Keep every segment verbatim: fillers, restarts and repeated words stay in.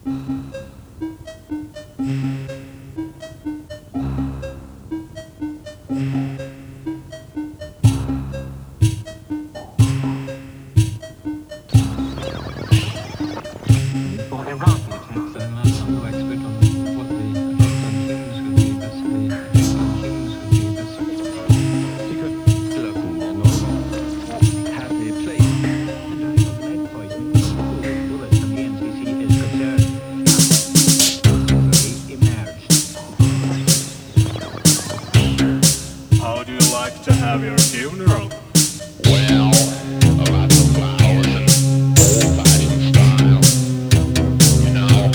How do you like to have your funeral? Well, lots of flowers and bullfighting style, you know.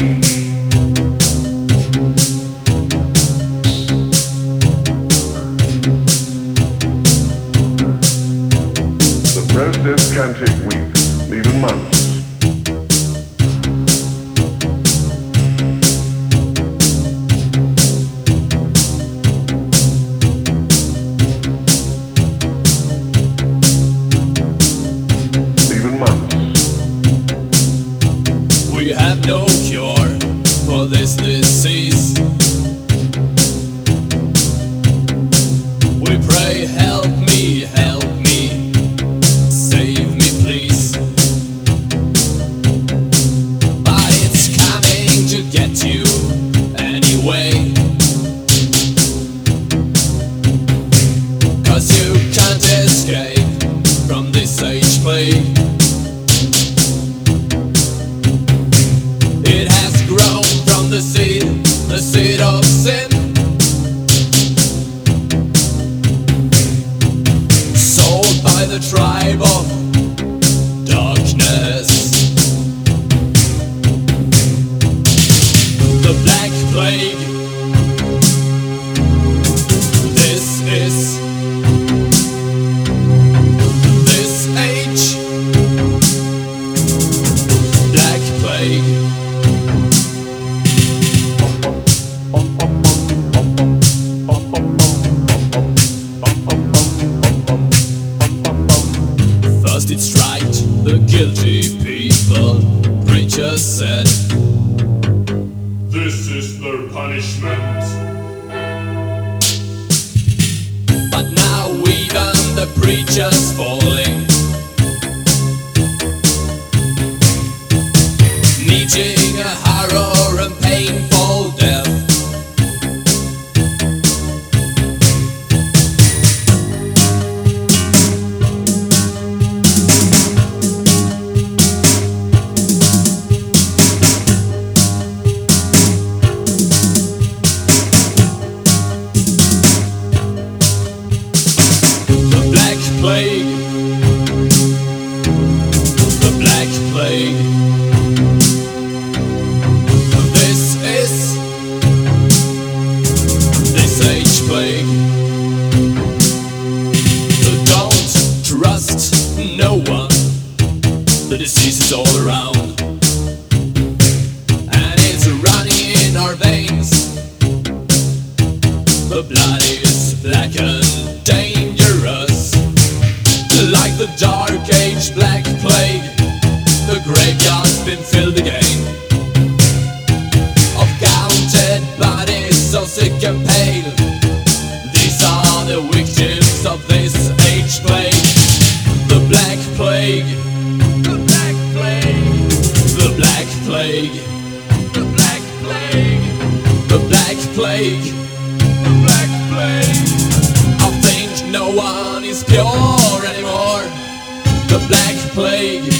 The process can take weeks, even months. Even months. We have no cure for this disease. We pray, help me, help me, save me please. But it's coming to get you anyway. 'Cause you can't escape from this age plague. It has grown from the seed, the seed of sin. Sold by the tribe of darkness. The Black Plague. This is this age. Black Plague. First it struck the guilty people, preachers said. This is their punishment. But now even the preachers falling, meeting a horror and painful death. The Black Plague. The Black Plague. This is this age plague. So don't trust no one. The disease is all around, and it's running in our veins. The blood is black and dangerous, like the Dark Age Black Plague. The graveyard's been filled again of counted bodies so sick and pale. These are the victims of this age plague. The Black Plague. The Black Plague. The Black Plague. The Black Plague. The Black Plague. The Black Plague. I think no one is pure anymore. The Black Plague.